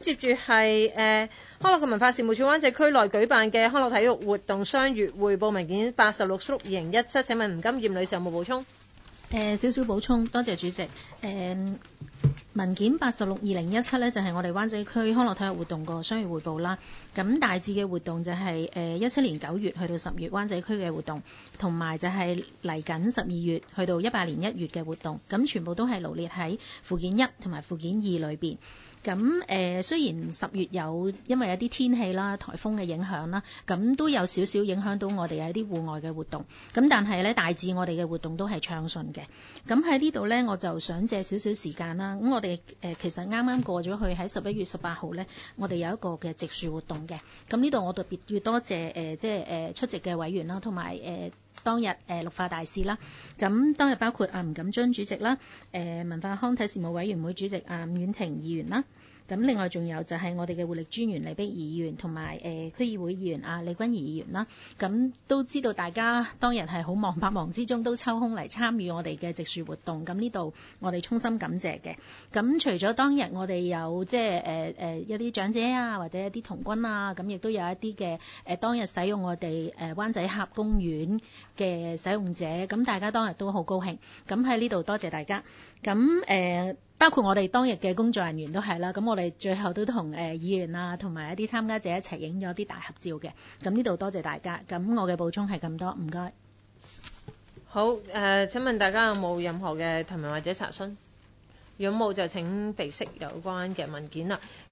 接住係康樂及文化事務處灣仔區內舉辦嘅康樂體育活動雙月匯報文件86/2017，請問吳金燕女士有冇補充？ 少少補充，多謝主席。文件86/2017呢，就係我哋灣仔區康樂體育活動個雙月匯報啦。咁大致嘅活動就係17年9月去到10月灣仔區嘅活動，同埋就係嚟緊12月去到18年1月嘅活動。咁全部都係羅列喺附件1同埋附件2裏邊。咁雖然10月因為有啲天氣啦、颱風嘅影響啦，咁都有少少影響到我哋有啲戶外嘅活動。咁但係咧，大致我哋嘅活動都係暢順嘅。咁喺呢度咧，我就想借少少時間啦。咁我哋其實啱啱過咗去喺11月18號咧，我哋有一個嘅植樹活動嘅。咁呢度我特別要多謝出席嘅委員啦，同埋當日綠化大使啦。咁當日包括吳錦津主席啦，文化康體事務委員會主席伍婉婷議員啦。咁另外仲有就係我哋嘅活力專員李碧儀議員同埋區議會議員李君儀議員啦。咁都知道大家當日係好忙，百忙之中都抽空嚟參與我哋嘅植樹活動。咁呢度我哋衷心感謝嘅。咁除咗當日我哋有一啲長者啊，或者一啲童軍啊，咁亦都有一啲嘅當日使用我哋灣仔峽公園嘅使用者。咁大家當日都好高興。咁喺呢度多謝大家。咁包括我哋當日嘅工作人員都係啦，咁我哋最後都同議員啊，同埋一啲參加者一齊影咗啲大合照嘅。咁呢度多謝大家。咁我嘅補充係咁多，唔該。 好，請問大家有冇任何嘅提問或者查詢？如果冇就請備悉有關嘅文件啦。